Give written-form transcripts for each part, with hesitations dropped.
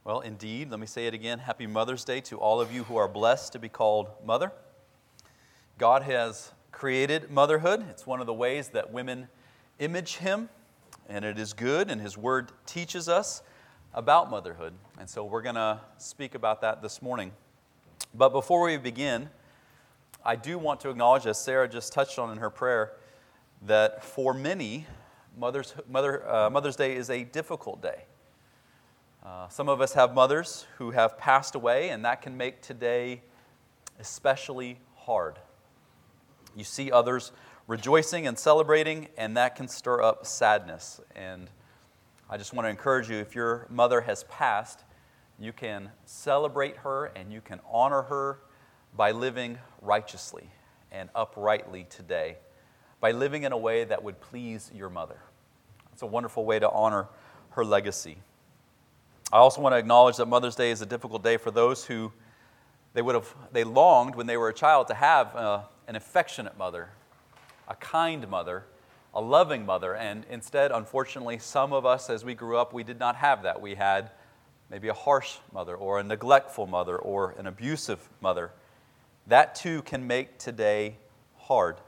Well, indeed, let me say it again. Happy Mother's Day to all of you who are blessed to be called mother. God has created motherhood. It's one of the ways that women image Him, and it is good, and His Word teaches us about motherhood. And so we're going to speak about that this morning. But before we begin, I do want to acknowledge, as Sarah just touched on in her prayer, that for many, Mother's Day is a difficult day. Some of us have mothers who have passed away, and that can make today especially hard. You see others rejoicing and celebrating, and that can stir up sadness. And I just want to encourage you, if your mother has passed, you can celebrate her and you can honor her by living righteously and uprightly today, by living in a way that would please your mother. It's a wonderful way to honor her legacy. I also want to acknowledge that Mother's Day is a difficult day for those who they longed when they were a child to have an affectionate mother, a kind mother, a loving mother, and instead, unfortunately, some of us as we grew up, we did not have that. We had maybe a harsh mother or a neglectful mother or an abusive mother. That too can make today hard.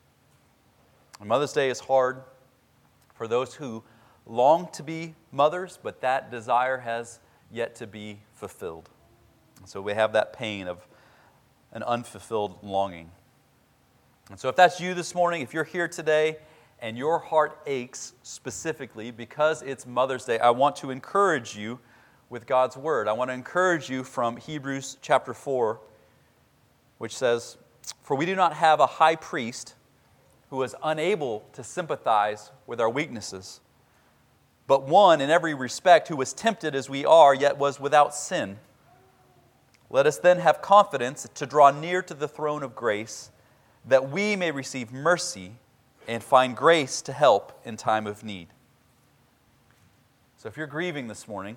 And Mother's Day is hard for those who long to be mothers, but that desire has yet to be fulfilled. And so we have that pain of an unfulfilled longing. And so if that's you this morning, if you're here today and your heart aches specifically because it's Mother's Day, I want to encourage you with God's Word. I want to encourage you from Hebrews chapter 4, which says, "For we do not have a high priest who is unable to sympathize with our weaknesses, but one in every respect who was tempted as we are, yet was without sin. Let us then have confidence to draw near to the throne of grace, that we may receive mercy and find grace to help in time of need." So if you're grieving this morning,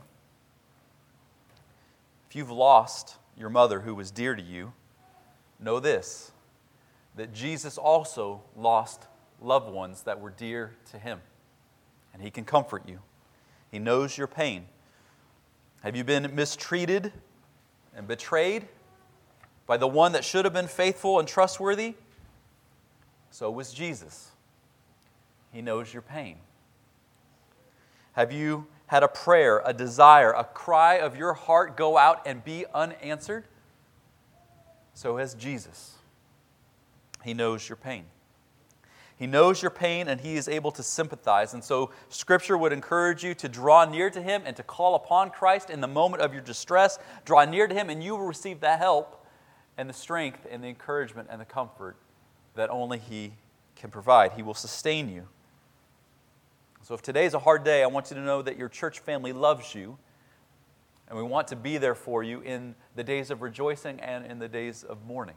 if you've lost your mother who was dear to you, know this, that Jesus also lost loved ones that were dear to Him. And He can comfort you. He knows your pain. Have you been mistreated and betrayed by the one that should have been faithful and trustworthy? So was Jesus. He knows your pain. Have you had a prayer, a desire, a cry of your heart go out and be unanswered? So has Jesus. He knows your pain. He knows your pain and He is able to sympathize. And so Scripture would encourage you to draw near to Him and to call upon Christ in the moment of your distress. Draw near to Him and you will receive the help and the strength and the encouragement and the comfort that only He can provide. He will sustain you. So if today is a hard day, I want you to know that your church family loves you, and we want to be there for you in the days of rejoicing and in the days of mourning.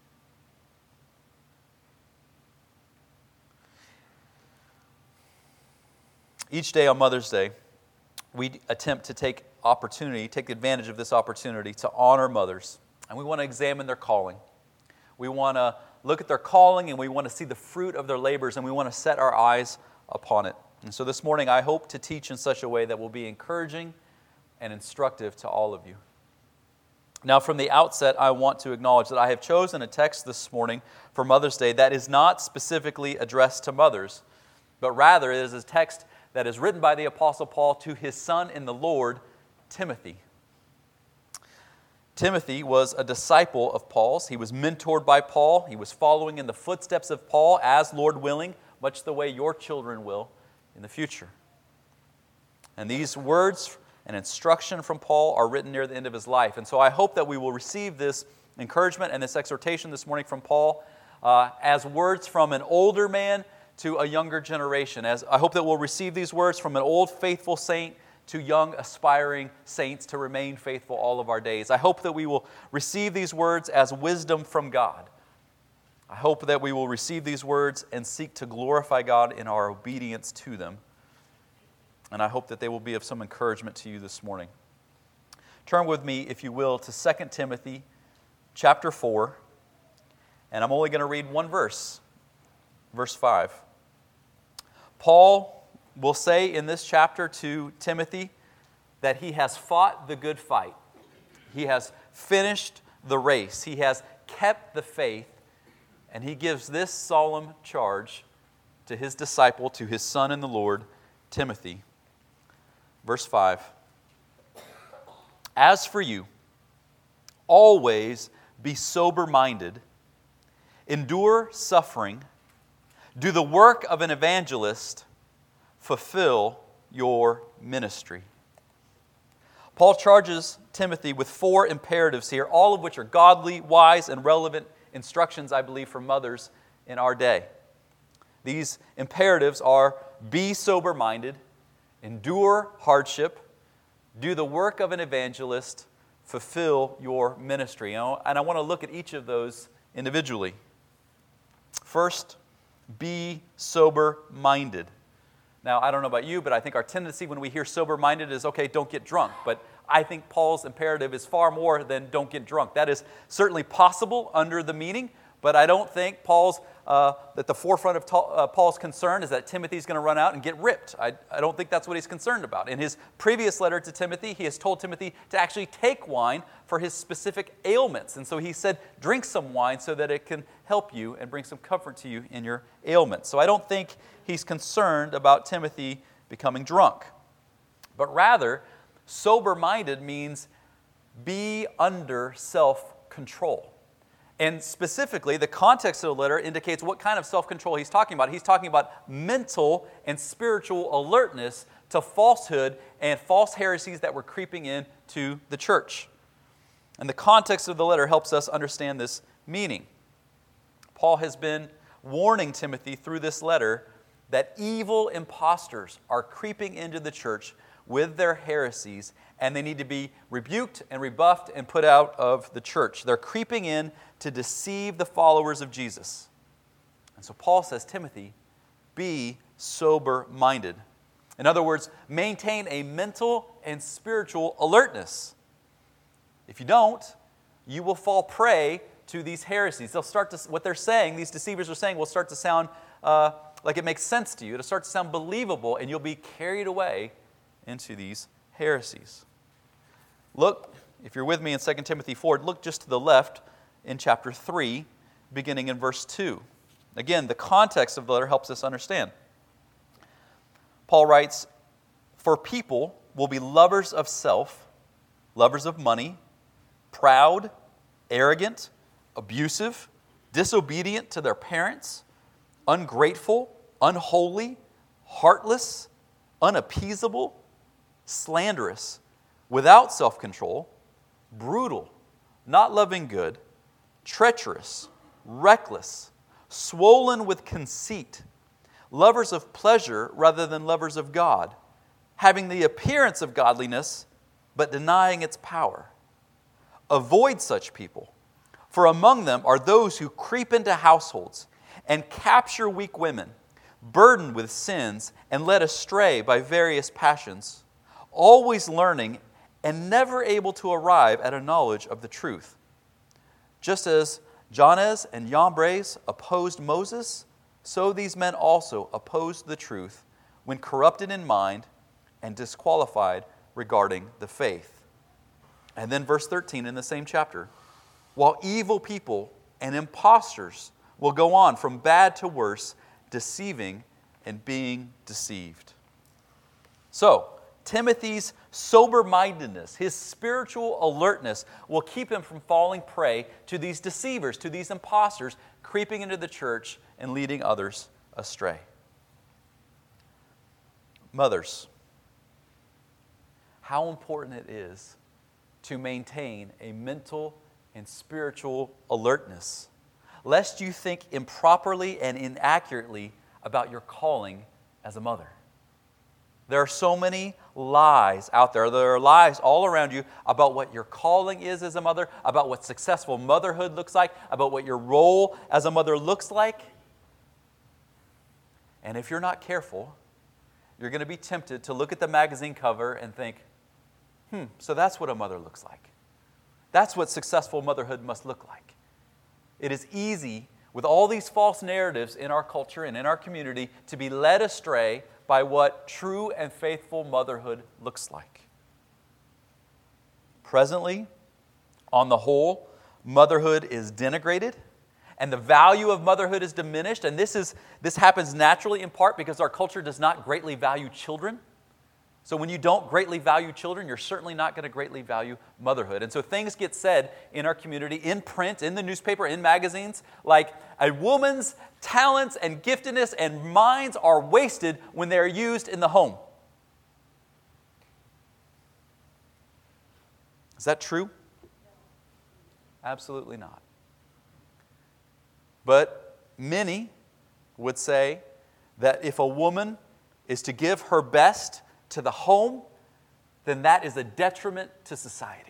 Each day on Mother's Day, we attempt to take advantage of this opportunity to honor mothers. And we want to examine their calling. We want to look at their calling and we want to see the fruit of their labors and we want to set our eyes upon it. And so this morning I hope to teach in such a way that will be encouraging and instructive to all of you. Now from the outset, I want to acknowledge that I have chosen a text this morning for Mother's Day that is not specifically addressed to mothers, but rather it is a text that is written by the Apostle Paul to his son in the Lord, Timothy. Timothy was a disciple of Paul's. He was mentored by Paul. He was following in the footsteps of Paul as Lord willing, much the way your children will in the future. And these words and instruction from Paul are written near the end of his life. And so I hope that we will receive this encouragement and this exhortation this morning from Paul as words from an older man to a younger generation. As I hope that we'll receive these words from an old faithful saint to young aspiring saints to remain faithful all of our days. I hope that we will receive these words as wisdom from God. I hope that we will receive these words and seek to glorify God in our obedience to them. And I hope that they will be of some encouragement to you this morning. Turn with me, if you will, to 2 Timothy chapter 4. And I'm only going to read one verse, verse 5. Paul will say in this chapter to Timothy that he has fought the good fight. He has finished the race. He has kept the faith. And he gives this solemn charge to his disciple, to his son in the Lord, Timothy. Verse 5. As for you, always be sober-minded, endure suffering, do the work of an evangelist, fulfill your ministry. Paul charges Timothy with 4 imperatives here, all of which are godly, wise, and relevant instructions, I believe, for mothers in our day. These imperatives are: be sober-minded, endure hardship, do the work of an evangelist, fulfill your ministry. And I want to look at each of those individually. First, be sober-minded. Now, I don't know about you, but I think our tendency when we hear sober-minded is, okay, don't get drunk. But I think Paul's imperative is far more than don't get drunk. That is certainly possible under the meaning, but I don't think that the forefront of Paul's concern is that Timothy's going to run out and get ripped. I don't think that's what he's concerned about. In his previous letter to Timothy, he has told Timothy to actually take wine for his specific ailments. And so he said, drink some wine so that it can help you and bring some comfort to you in your ailments. So I don't think he's concerned about Timothy becoming drunk. But rather, sober-minded means be under self-control. And specifically, the context of the letter indicates what kind of self-control he's talking about. He's talking about mental and spiritual alertness to falsehood and false heresies that were creeping into the church. And the context of the letter helps us understand this meaning. Paul has been warning Timothy through this letter that evil impostors are creeping into the church with their heresies, and they need to be rebuked and rebuffed and put out of the church. They're creeping in to deceive the followers of Jesus. And so Paul says, Timothy, be sober-minded. In other words, maintain a mental and spiritual alertness. If you don't, you will fall prey to these heresies. What they're saying, these deceivers are saying, will start to sound like it makes sense to you. It'll start to sound believable, and you'll be carried away into these heresies. Look, if you're with me in 2 Timothy 4, look just to the left in chapter 3, beginning in verse 2. Again, the context of the letter helps us understand. Paul writes, for people will be lovers of self, lovers of money, proud, arrogant, abusive, disobedient to their parents, ungrateful, unholy, heartless, unappeasable, slanderous, without self-control, brutal, not loving good, treacherous, reckless, swollen with conceit, lovers of pleasure rather than lovers of God, having the appearance of godliness but denying its power. Avoid such people, for among them are those who creep into households and capture weak women, burdened with sins and led astray by various passions, always learning and never able to arrive at a knowledge of the truth. Just as Jannes and Jambres opposed Moses, so these men also opposed the truth when corrupted in mind and disqualified regarding the faith. And then verse 13 in the same chapter, while evil people and impostors will go on from bad to worse, deceiving and being deceived. So, Timothy's sober-mindedness, his spiritual alertness, will keep him from falling prey to these deceivers, to these imposters, creeping into the church and leading others astray. Mothers, how important it is to maintain a mental and spiritual alertness, lest you think improperly and inaccurately about your calling as a mother. There are so many lies out there. There are lies all around you about what your calling is as a mother, about what successful motherhood looks like, about what your role as a mother looks like. And if you're not careful, you're going to be tempted to look at the magazine cover and think, so that's what a mother looks like. That's what successful motherhood must look like. It is easy, with all these false narratives in our culture and in our community, to be led astray by what true and faithful motherhood looks like. Presently, on the whole, motherhood is denigrated, and the value of motherhood is diminished. And this happens naturally in part because our culture does not greatly value children. So when you don't greatly value children, you're certainly not going to greatly value motherhood. And so things get said in our community, in print, in the newspaper, in magazines, like a woman's talents and giftedness and minds are wasted when they are used in the home. Is that true? Absolutely not. But many would say that if a woman is to give her best to the home, then that is a detriment to society.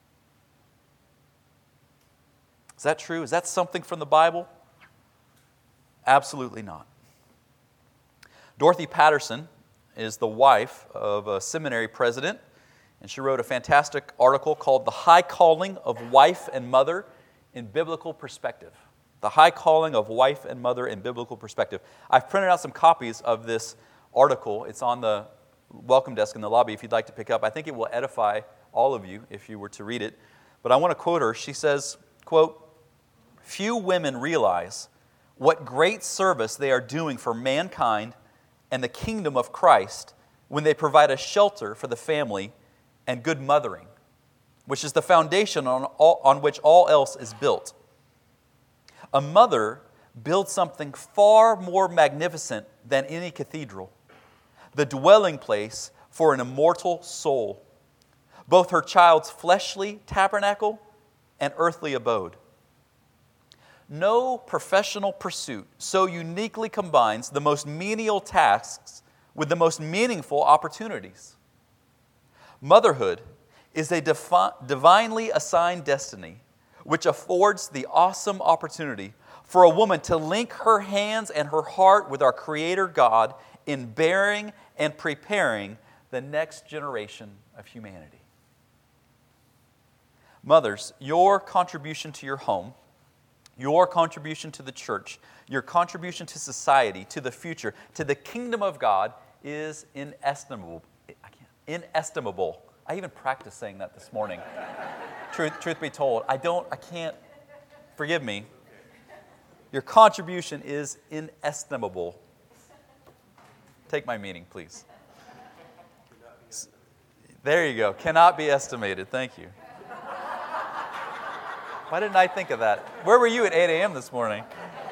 Is that true? Is that something from the Bible? Absolutely not. Dorothy Patterson is the wife of a seminary president, and she wrote a fantastic article called The High Calling of Wife and Mother in Biblical Perspective. The High Calling of Wife and Mother in Biblical Perspective. I've printed out some copies of this article. It's on the welcome desk in the lobby if you'd like to pick up. I think it will edify all of you if you were to read it. But I want to quote her. She says, quote, "Few women realize what great service they are doing for mankind and the kingdom of Christ when they provide a shelter for the family and good mothering, which is the foundation on which all else is built. A mother builds something far more magnificent than any cathedral, the dwelling place for an immortal soul, both her child's fleshly tabernacle and earthly abode. No professional pursuit so uniquely combines the most menial tasks with the most meaningful opportunities. Motherhood is a divinely assigned destiny which affords the awesome opportunity for a woman to link her hands and her heart with our Creator God in bearing and preparing the next generation of humanity." Mothers, your contribution to your home, your contribution to the church, your contribution to society, to the future, to the kingdom of God is inestimable. Inestimable. I even practiced saying that this morning. Truth be told, I can't, forgive me. Your contribution is inestimable. Take my meaning, please. There you go. Cannot be estimated. Thank you. Why didn't I think of that? Where were you at 8 a.m. this morning?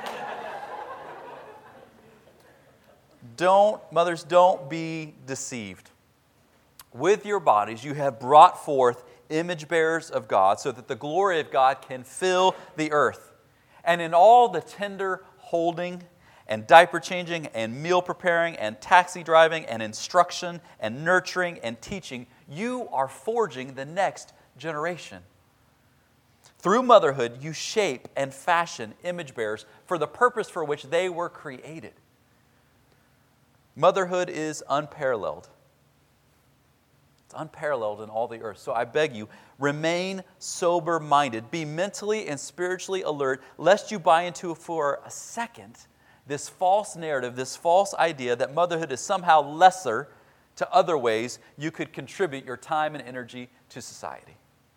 Mothers, don't be deceived. With your bodies, you have brought forth image bearers of God so that the glory of God can fill the earth. And in all the tender holding and diaper changing and meal preparing and taxi driving and instruction and nurturing and teaching, you are forging the next generation. Through motherhood, you shape and fashion image bearers for the purpose for which they were created. Motherhood is unparalleled. It's unparalleled in all the earth. So I beg you, remain sober-minded. Be mentally and spiritually alert, lest you buy into for a second this false narrative, this false idea that motherhood is somehow lesser to other ways you could contribute your time and energy to society.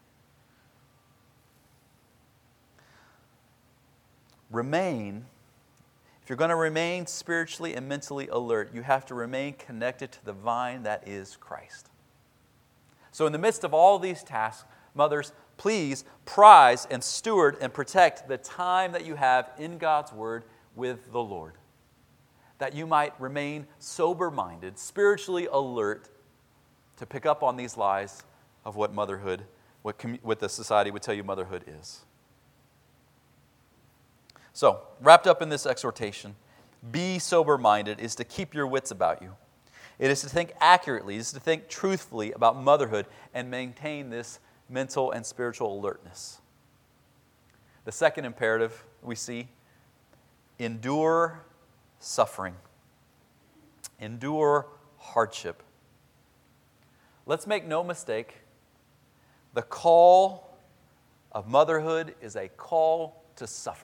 If you're going to remain spiritually and mentally alert, you have to remain connected to the vine that is Christ. So in the midst of all these tasks, mothers, please prize and steward and protect the time that you have in God's Word with the Lord, that you might remain sober-minded, spiritually alert to pick up on these lies of what motherhood, what the society would tell you motherhood is. So, wrapped up in this exhortation, be sober-minded is to keep your wits about you. It is to think accurately, it is to think truthfully about motherhood and maintain this mental and spiritual alertness. The second imperative we see, endure suffering. Endure hardship. Let's make no mistake, the call of motherhood is a call to suffer.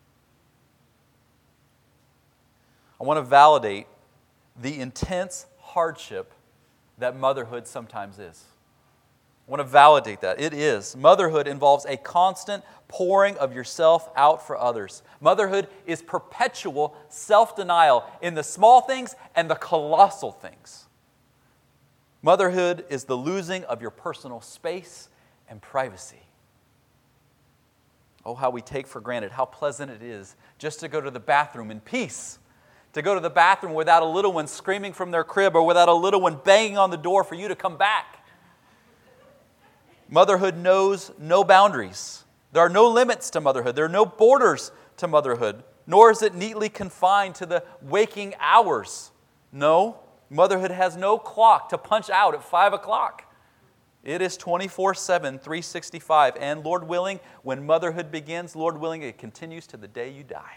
I want to validate the intense hardship that motherhood sometimes is. I want to validate that. It is. Motherhood involves a constant pouring of yourself out for others. Motherhood is perpetual self-denial in the small things and the colossal things. Motherhood is the losing of your personal space and privacy. Oh, how we take for granted how pleasant it is just to go to the bathroom in peace. To go to the bathroom without a little one screaming from their crib or without a little one banging on the door for you to come back. Motherhood knows no boundaries. There are no limits to motherhood. There are no borders to motherhood, nor is it neatly confined to the waking hours. No, motherhood has no clock to punch out at 5 o'clock. It is 24/7, 365, and Lord willing, when motherhood begins, Lord willing, it continues to the day you die.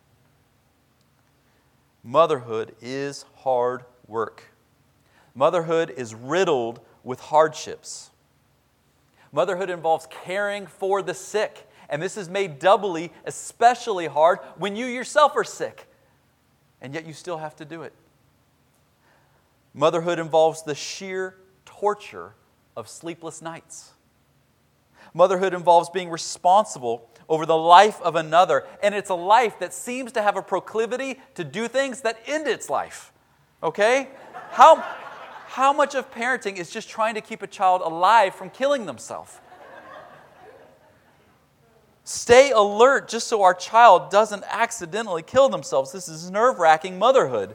Motherhood is hard work. Motherhood is riddled with hardships. Motherhood involves caring for the sick, and this is made doubly, especially hard when you yourself are sick, and yet you still have to do it. Motherhood involves the sheer torture of sleepless nights. Motherhood involves being responsible over the life of another, and it's a life that seems to have a proclivity to do things that end its life. Okay? How much of parenting is just trying to keep a child alive from killing themselves? Stay alert just so our child doesn't accidentally kill themselves. This is nerve-wracking motherhood.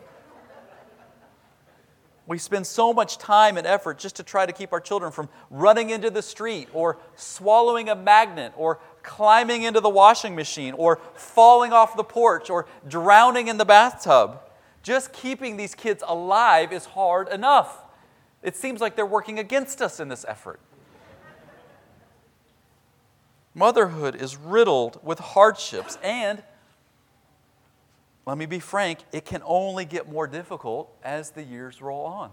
We spend so much time and effort just to try to keep our children from running into the street or swallowing a magnet or climbing into the washing machine or falling off the porch or drowning in the bathtub. Just keeping these kids alive is hard enough. It seems like they're working against us in this effort. Motherhood is riddled with hardships, and let me be frank, it can only get more difficult as the years roll on.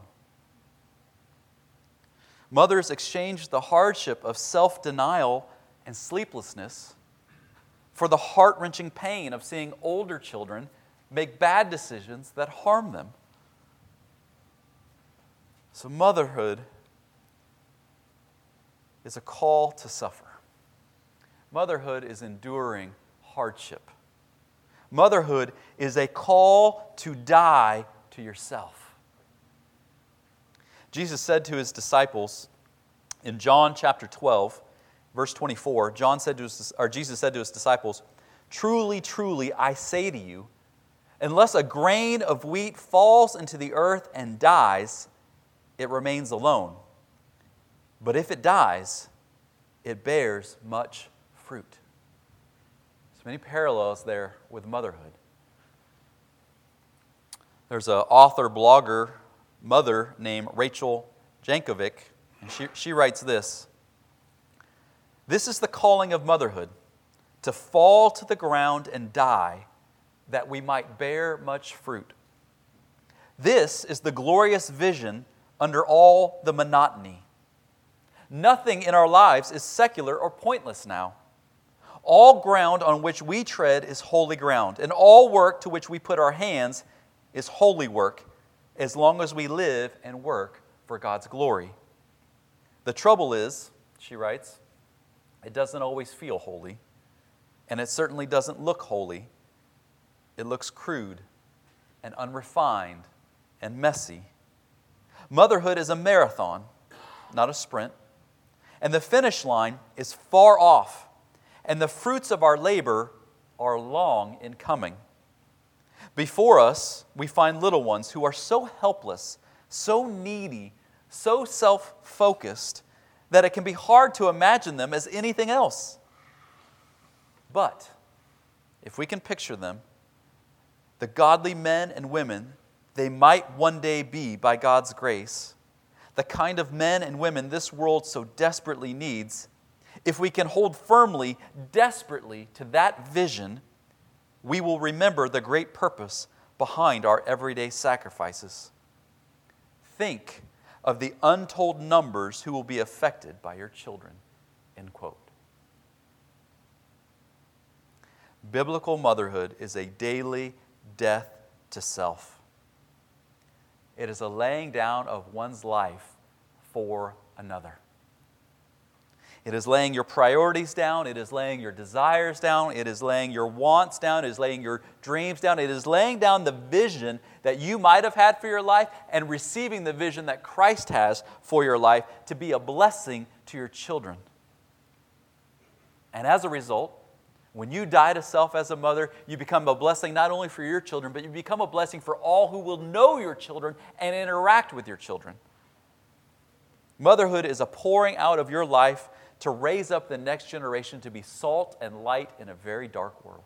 Mothers exchange the hardship of self-denial and sleeplessness for the heart-wrenching pain of seeing older children make bad decisions that harm them. So motherhood is a call to suffer. Motherhood is enduring hardship. Motherhood is a call to die to yourself. Jesus said to his disciples in John chapter 12, verse 24, Jesus said to his disciples, "Truly, truly, I say to you, unless a grain of wheat falls into the earth and dies, it remains alone. But if it dies, it bears much fruit." There's many parallels there with motherhood. There's an author, blogger, mother named Rachel Jankovic, and she writes this: "This is the calling of motherhood, to fall to the ground and die, that we might bear much fruit. This is the glorious vision under all the monotony. Nothing in our lives is secular or pointless now. All ground on which we tread is holy ground, and all work to which we put our hands is holy work, as long as we live and work for God's glory. The trouble is," she writes, "it doesn't always feel holy, and it certainly doesn't look holy. It looks crude and unrefined and messy. Motherhood is a marathon, not a sprint, and the finish line is far off, and the fruits of our labor are long in coming. Before us, we find little ones who are so helpless, so needy, so self-focused, that it can be hard to imagine them as anything else. But if we can picture them, the godly men and women they might one day be by God's grace, the kind of men and women this world so desperately needs, if we can hold firmly, desperately to that vision, we will remember the great purpose behind our everyday sacrifices. Think of the untold numbers who will be affected by your children." End quote. Biblical motherhood is a daily death to self. It is a laying down of one's life for another. It is laying your priorities down. It is laying your desires down. It is laying your wants down. It is laying your dreams down. It is laying down the vision that you might have had for your life and receiving the vision that Christ has for your life to be a blessing to your children. And as a result, when you die to self as a mother, you become a blessing not only for your children, but you become a blessing for all who will know your children and interact with your children. Motherhood is a pouring out of your life to raise up the next generation to be salt and light in a very dark world.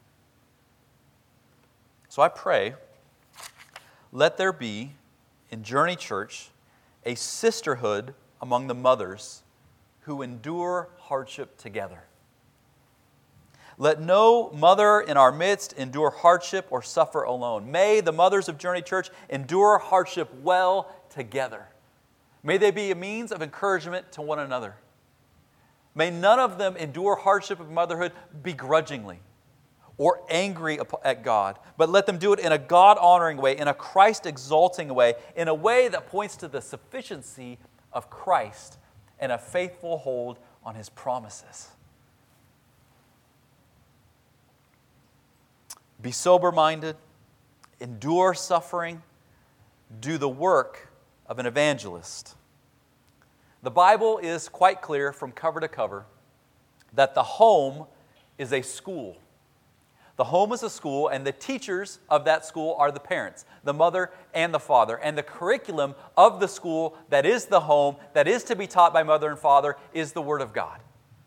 So I pray, let there be in Journey Church a sisterhood among the mothers who endure hardship together. Let no mother in our midst endure hardship or suffer alone. May the mothers of Journey Church endure hardship well together. May they be a means of encouragement to one another. May none of them endure hardship of motherhood begrudgingly or angry at God, but let them do it in a God-honoring way, in a Christ-exalting way, in a way that points to the sufficiency of Christ and a faithful hold on His promises. Be sober-minded, endure suffering, do the work of an evangelist. The Bible is quite clear from cover to cover that the home is a school. The home is a school, and the teachers of that school are the parents, the mother and the father. And the curriculum of the school that is the home, that is to be taught by mother and father, is the Word of God.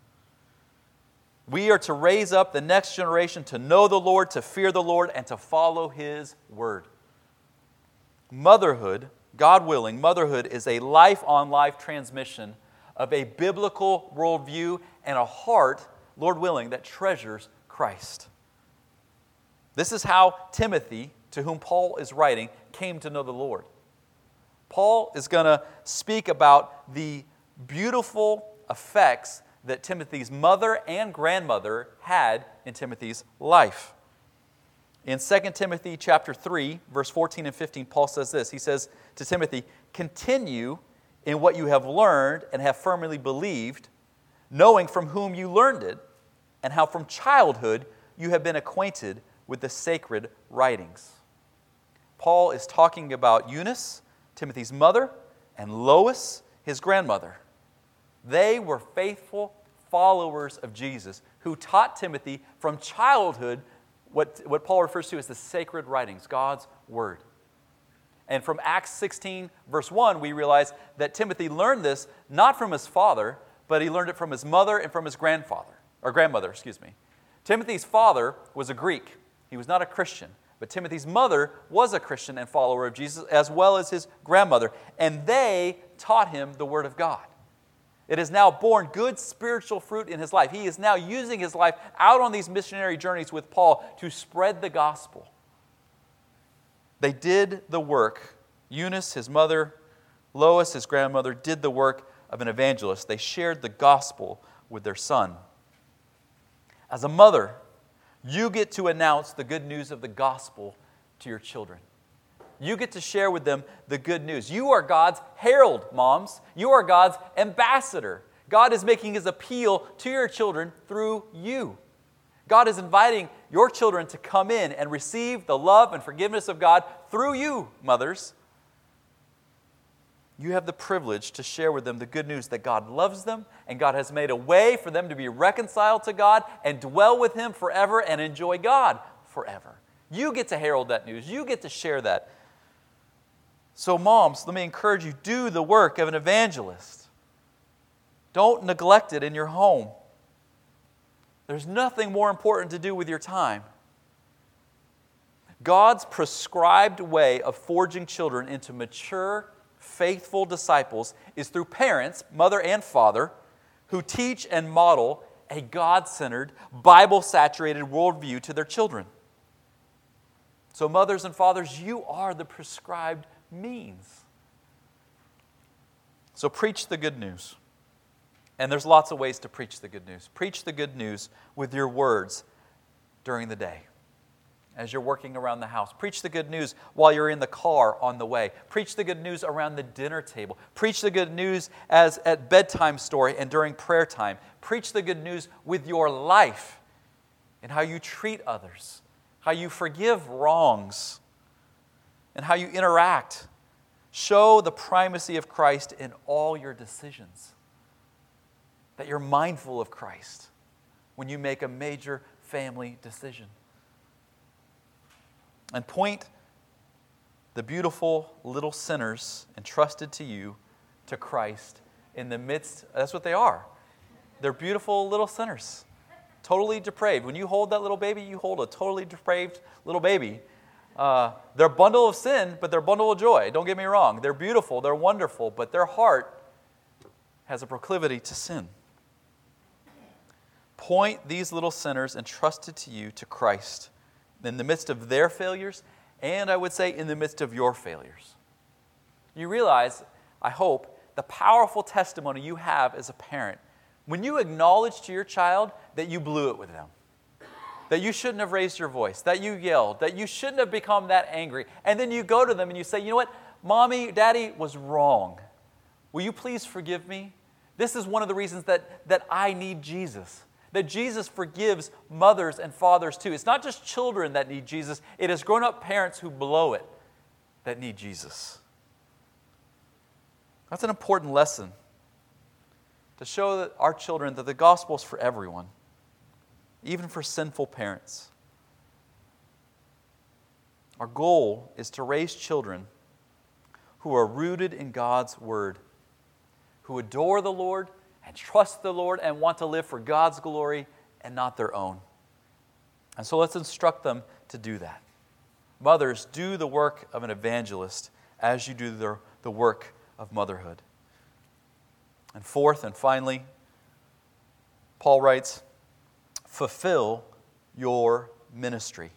We are to raise up the next generation to know the Lord, to fear the Lord, and to follow His Word. Motherhood, God willing, motherhood is a life-on-life transmission of a biblical worldview and a heart, Lord willing, that treasures Christ. This is how Timothy, to whom Paul is writing, came to know the Lord. Paul is going to speak about the beautiful effects that Timothy's mother and grandmother had in Timothy's life. In 2 Timothy chapter 3, verse 14 and 15, Paul says this. He says to Timothy, "Continue in what you have learned and have firmly believed, knowing from whom you learned it, and how from childhood you have been acquainted with the sacred writings." Paul is talking about Eunice, Timothy's mother, and Lois, his grandmother. They were faithful followers of Jesus who taught Timothy from childhood what Paul refers to as the sacred writings, God's Word. And from Acts 16, verse 1, we realize that Timothy learned this not from his father, but he learned it from his mother and from his grandmother. Timothy's father was a Greek. He was not a Christian. But Timothy's mother was a Christian and follower of Jesus, as well as his grandmother. And they taught him the Word of God. It has now borne good spiritual fruit in his life. He is now using his life out on these missionary journeys with Paul to spread the gospel. They did the work. Eunice, his mother, Lois, his grandmother, did the work of an evangelist. They shared the gospel with their son. As a mother, you get to announce the good news of the gospel to your children. You get to share with them the good news. You are God's herald, moms. You are God's ambassador. God is making His appeal to your children through you. God is inviting your children to come in and receive the love and forgiveness of God through you, mothers. You have the privilege to share with them the good news that God loves them and God has made a way for them to be reconciled to God and dwell with Him forever and enjoy God forever. You get to herald that news. You get to share that. So moms, let me encourage you, do the work of an evangelist. Don't neglect it in your home. There's nothing more important to do with your time. God's prescribed way of forging children into mature, faithful disciples is through parents, mother and father, who teach and model a God-centered, Bible-saturated worldview to their children. So mothers and fathers, you are the prescribed means. So preach the good news. And there's lots of ways to preach the good news. Preach the good news with your words during the day. as you're working around the house. Preach the good news while you're in the car on the way. Preach the good news around the dinner table. Preach the good news as at bedtime story and during prayer time. Preach the good news with your life and how you treat others, how you forgive wrongs, and how you interact. Show the primacy of Christ in all your decisions. That you're mindful of Christ when you make a major family decision. And point the beautiful little sinners entrusted to you to Christ in the midst. That's what they are. They're beautiful little sinners, totally depraved. When you hold that little baby, you hold a totally depraved little baby. They're a bundle of sin, but they're a bundle of joy. Don't get me wrong. They're beautiful, they're wonderful, but their heart has a proclivity to sin. Point these little sinners entrusted to you to Christ in the midst of their failures, and I would say in the midst of your failures. You realize, I hope, the powerful testimony you have as a parent when you acknowledge to your child that you blew it with them, that you shouldn't have raised your voice, that you yelled, that you shouldn't have become that angry, and then you go to them and you say, you know what, Mommy, Daddy was wrong. Will you please forgive me? This is one of the reasons that I need Jesus. That Jesus forgives mothers and fathers too. It's not just children that need Jesus. It is grown-up parents who blow it that need Jesus. That's an important lesson to show that our children that the gospel is for everyone, even for sinful parents. Our goal is to raise children who are rooted in God's Word, who adore the Lord and trust the Lord and want to live for God's glory and not their own. And so let's instruct them to do that. Mothers, do the work of an evangelist as you do the work of motherhood. And fourth and finally, Paul writes, fulfill your ministry.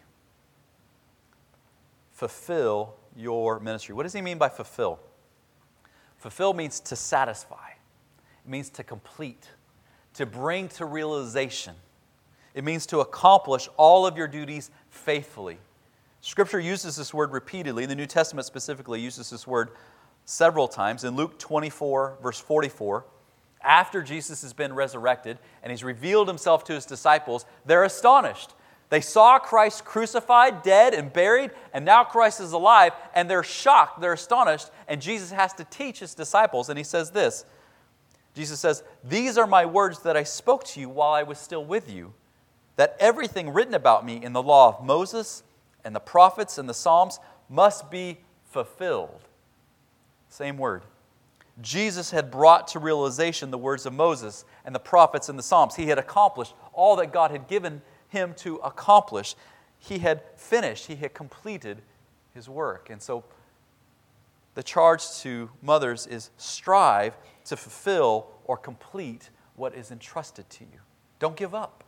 Fulfill your ministry. What does he mean by fulfill? Fulfill means to satisfy. It means to complete, to bring to realization. It means to accomplish all of your duties faithfully. Scripture uses this word repeatedly. The New Testament specifically uses this word several times. In Luke 24, verse 44, after Jesus has been resurrected and He's revealed Himself to His disciples, they're astonished. They saw Christ crucified, dead, and buried, and now Christ is alive, and they're shocked, they're astonished, and Jesus has to teach His disciples, and He says this. Jesus says, "These are my words that I spoke to you while I was still with you, that everything written about me in the law of Moses and the prophets and the Psalms must be fulfilled." Same word. Jesus had brought to realization the words of Moses and the prophets and the Psalms. He had accomplished all that God had given Him to accomplish. He had finished. He had completed His work. And so the charge to mothers is strive to fulfill or complete what is entrusted to you. Don't give up.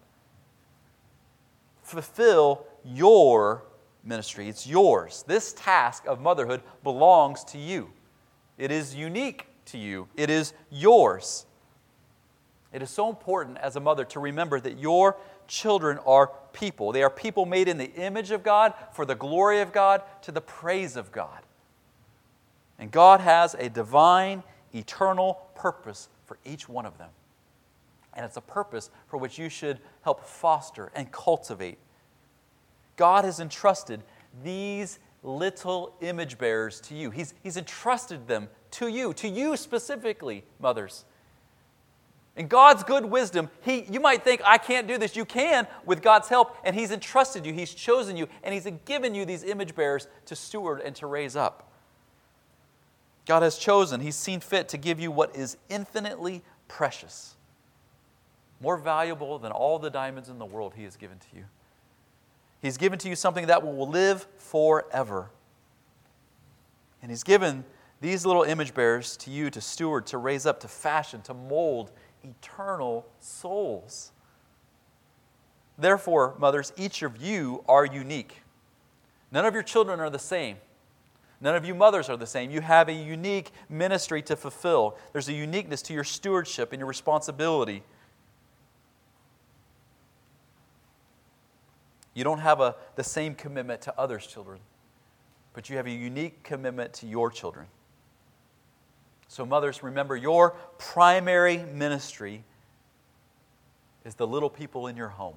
Fulfill your ministry. It's yours. This task of motherhood belongs to you. It is unique to you. It is yours. It is so important as a mother to remember that your children are people. They are people made in the image of God, for the glory of God, to the praise of God. And God has a divine, eternal purpose for each one of them. And it's a purpose for which you should help foster and cultivate. God has entrusted these little image bearers to you. He's entrusted them to you specifically, mothers. In God's good wisdom, you might think, I can't do this. You can with God's help, and He's entrusted you, He's chosen you, and He's given you these image bearers to steward and to raise up. God has chosen, He's seen fit to give you what is infinitely precious, more valuable than all the diamonds in the world He has given to you. He's given to you something that will live forever. And He's given these little image bearers to you to steward, to raise up, to fashion, to mold eternal souls. Therefore, mothers, each of you are unique. None of your children are the same. None of you mothers are the same. You have a unique ministry to fulfill. There's a uniqueness to your stewardship and your responsibility. You don't have the same commitment to others' children, but you have a unique commitment to your children. So mothers, remember, your primary ministry is the little people in your home.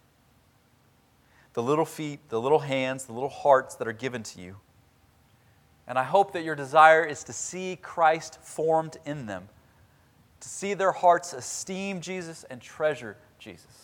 The little feet, the little hands, the little hearts that are given to you. And I hope that your desire is to see Christ formed in them, to see their hearts esteem Jesus and treasure Jesus.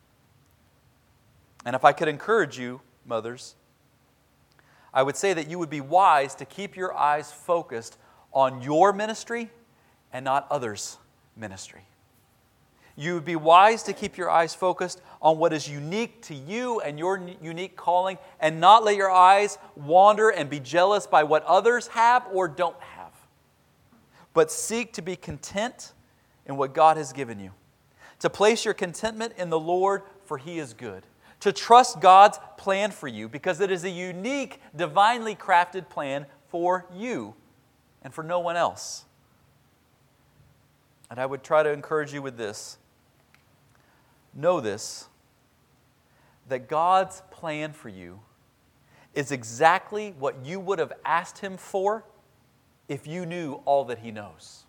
And if I could encourage you, mothers, I would say that you would be wise to keep your eyes focused on your ministry and not others' ministry. You would be wise to keep your eyes focused on what is unique to you and your unique calling, and not let your eyes wander and be jealous by what others have or don't have. But seek to be content in what God has given you. To place your contentment in the Lord, for He is good. To trust God's plan for you, because it is a unique, divinely crafted plan for you and for no one else. And I would try to encourage you with this. Know this, that God's plan for you is exactly what you would have asked Him for if you knew all that He knows.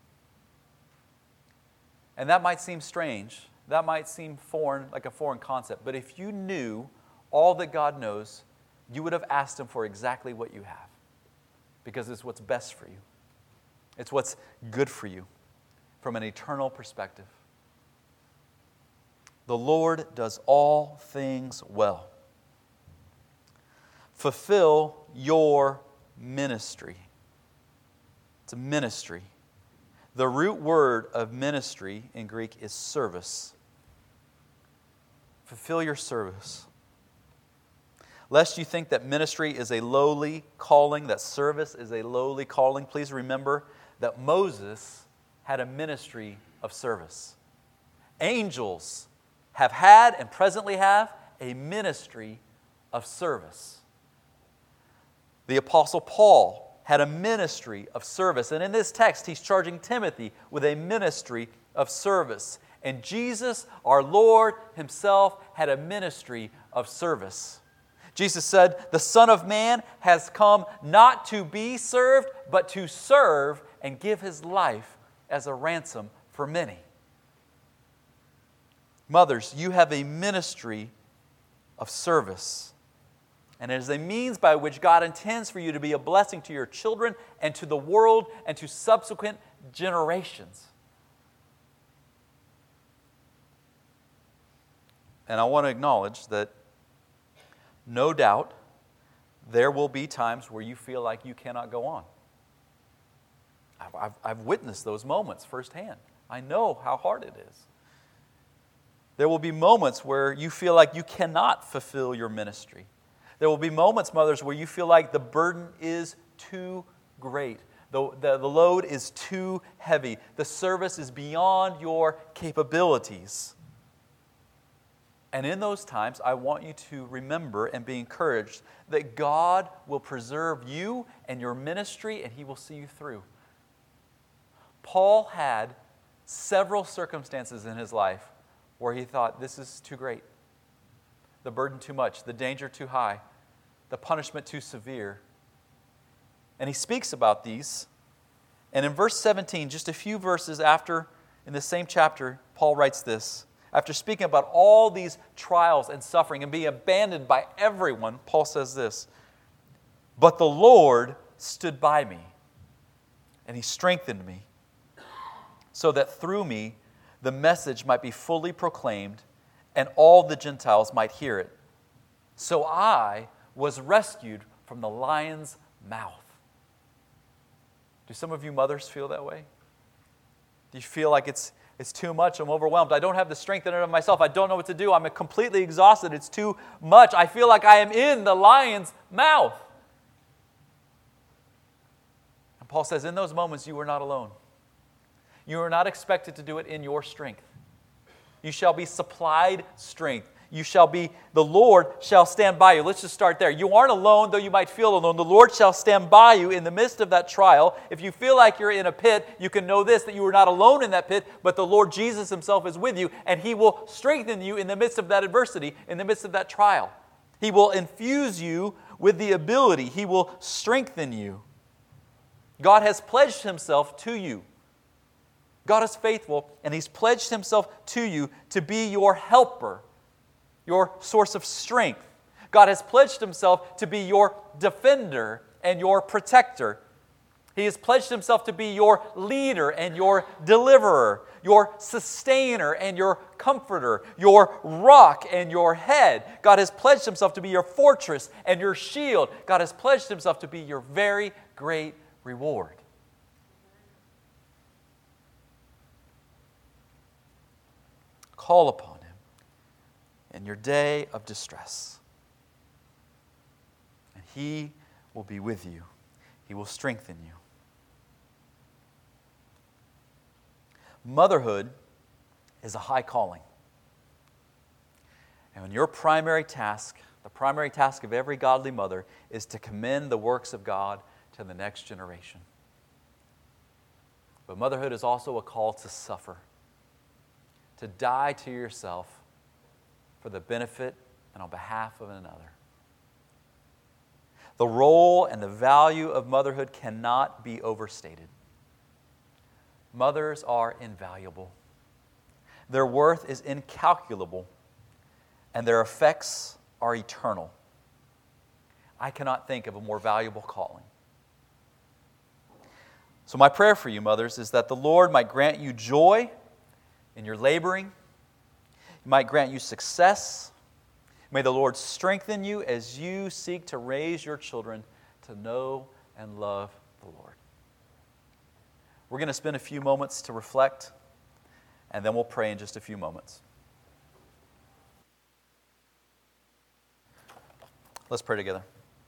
And that might seem strange. That might seem foreign, like a foreign concept. But if you knew all that God knows, you would have asked Him for exactly what you have. Because it's what's best for you. It's what's good for you from an eternal perspective. The Lord does all things well. Fulfill your ministry. It's a ministry. The root word of ministry in Greek is service. Fulfill your service. Lest you think that ministry is a lowly calling, that service is a lowly calling, please remember that Moses had a ministry of service. Angels have had and presently have a ministry of service. The Apostle Paul had a ministry of service. And in this text, he's charging Timothy with a ministry of service. And Jesus, our Lord Himself, had a ministry of service. Jesus said, "The Son of Man has come not to be served, but to serve and give His life as a ransom for many." Mothers, you have a ministry of service. And it is a means by which God intends for you to be a blessing to your children and to the world and to subsequent generations. And I want to acknowledge that no doubt there will be times where you feel like you cannot go on. I've witnessed those moments firsthand. I know how hard it is. There will be moments where you feel like you cannot fulfill your ministry. There will be moments, mothers, where you feel like the burden is too great. The load is too heavy. The service is beyond your capabilities. And in those times, I want you to remember and be encouraged that God will preserve you and your ministry, and He will see you through. Paul had several circumstances in his life where he thought, this is too great. The burden too much, the danger too high, the punishment too severe. And he speaks about these. And in verse 17, just a few verses after, in the same chapter, Paul writes this. After speaking about all these trials and suffering and being abandoned by everyone, Paul says this, "But the Lord stood by me, and He strengthened me, so that through me the message might be fully proclaimed, and all the Gentiles might hear it. So I was rescued from the lion's mouth." Do some of you mothers feel that way? Do you feel like it's too much? I'm overwhelmed. I don't have the strength in and of myself. I don't know what to do. I'm completely exhausted. It's too much. I feel like I am in the lion's mouth. And Paul says, in those moments, you are not alone. You are not expected to do it in your strength. You shall be supplied strength. the Lord shall stand by you. Let's just start there. You aren't alone, though you might feel alone. The Lord shall stand by you in the midst of that trial. If you feel like you're in a pit, you can know this, that you are not alone in that pit, but the Lord Jesus himself is with you, and he will strengthen you in the midst of that adversity, in the midst of that trial. He will infuse you with the ability. He will strengthen you. God has pledged himself to you. God is faithful, and he's pledged himself to you to be your helper, your source of strength. God has pledged himself to be your defender and your protector. He has pledged himself to be your leader and your deliverer, your sustainer and your comforter, your rock and your head. God has pledged himself to be your fortress and your shield. God has pledged himself to be your very great reward. Call upon him in your day of distress, and he will be with you. He will strengthen you. Motherhood is a high calling. And when your primary task, the primary task of every godly mother, is to commend the works of God to the next generation. But motherhood is also a call to suffer, to die to yourself for the benefit and on behalf of another. The role and the value of motherhood cannot be overstated. Mothers are invaluable. Their worth is incalculable, and their effects are eternal. I cannot think of a more valuable calling. So my prayer for you, mothers, is that the Lord might grant you joy in your laboring. He might grant you success. May the Lord strengthen you as you seek to raise your children to know and love the Lord. We're going to spend a few moments to reflect, and then we'll pray in just a few moments. Let's pray together.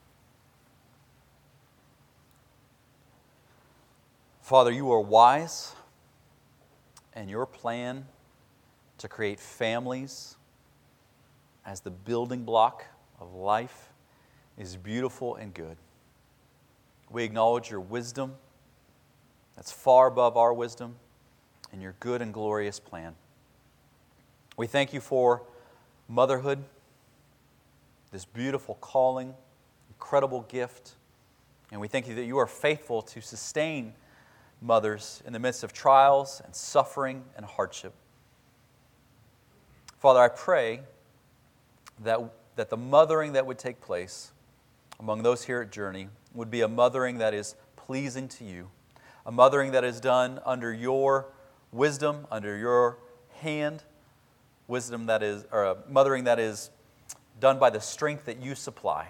Father, you are wise, and your plan to create families as the building block of life is beautiful and good. We acknowledge your wisdom that's far above our wisdom and your good and glorious plan. We thank you for motherhood, this beautiful calling, incredible gift, and we thank you that you are faithful to sustain mothers in the midst of trials and suffering and hardship. Father, I pray that the mothering that would take place among those here at Journey would be a mothering that is pleasing to you, a mothering that is done under your wisdom, under your hand, or a mothering that is done by the strength that you supply.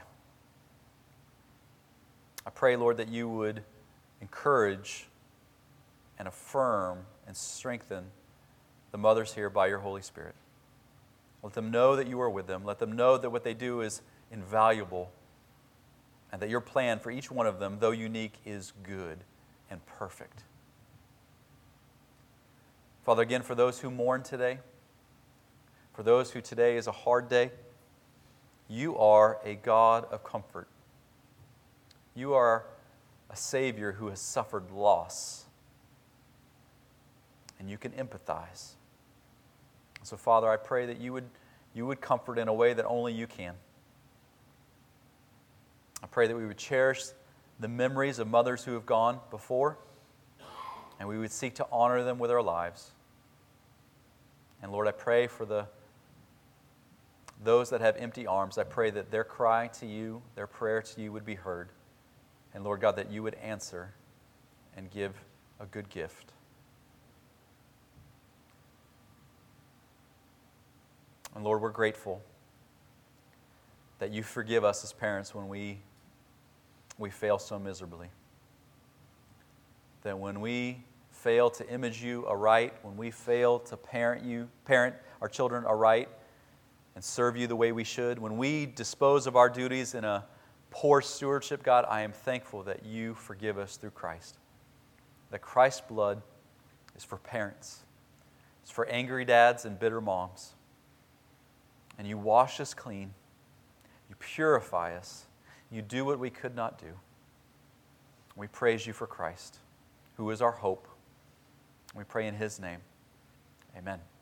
I pray, Lord, that you would encourage and affirm and strengthen the mothers here by your Holy Spirit. Let them know that you are with them. Let them know that what they do is invaluable and that your plan for each one of them, though unique, is good and perfect. Father, again, for those who mourn today, for those who today is a hard day, you are a God of comfort. You are a Savior who has suffered loss, and you can empathize. So, Father, I pray that you would comfort in a way that only you can. I pray that we would cherish the memories of mothers who have gone before, and we would seek to honor them with our lives. And Lord, I pray for those that have empty arms. I pray that their cry to you, their prayer to you would be heard. And Lord God, that you would answer and give a good gift. And Lord, we're grateful that you forgive us as parents when we fail so miserably. That when we fail to image you aright, when we fail to parent our children aright and serve you the way we should, when we dispose of our duties in a poor stewardship, God, I am thankful that you forgive us through Christ. That Christ's blood is for parents. It's for angry dads and bitter moms. and you wash us clean. You purify us. You do what we could not do. We praise you for Christ, who is our hope. We pray in his name. Amen.